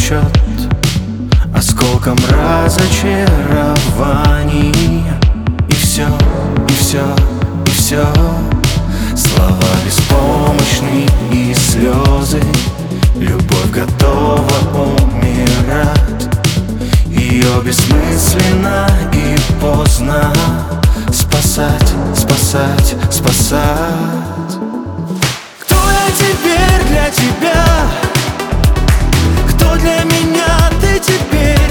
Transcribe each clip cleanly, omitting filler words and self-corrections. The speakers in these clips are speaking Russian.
счет осколком разочарований. И все, и все, и все. Слова беспомощны и слезы. Любовь готова умирать. Ее бессмысленно и поздно спасать, спасать, спасать. Кто я теперь для тебя? Кто для меня ты теперь?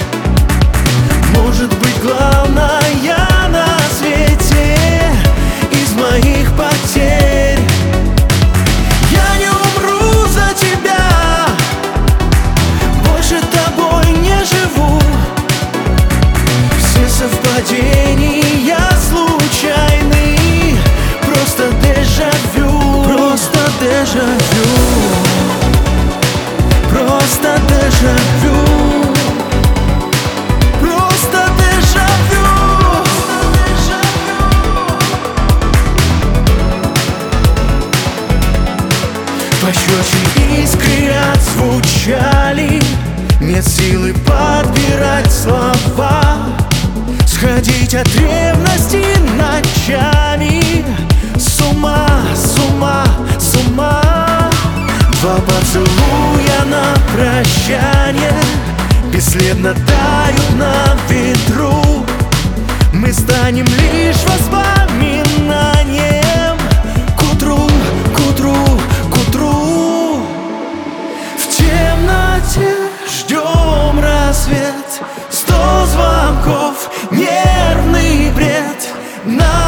Может быть, главная на свете из моих потерь. Я не умру за тебя, больше тобой не живу. Все совпадения случайны, просто дежавю, просто дежавю, просто дежавю. Пощечины искры отзвучали, нет силы подбирать слова, сходить от ревности ночами с ума, с ума, с ума. Два поцелуя на прощание бесследно тают на ветру. Мы станем лишь воспоминанием к утру, к утру, к утру. В темноте ждем рассвет, 100 звонков, нервный бред.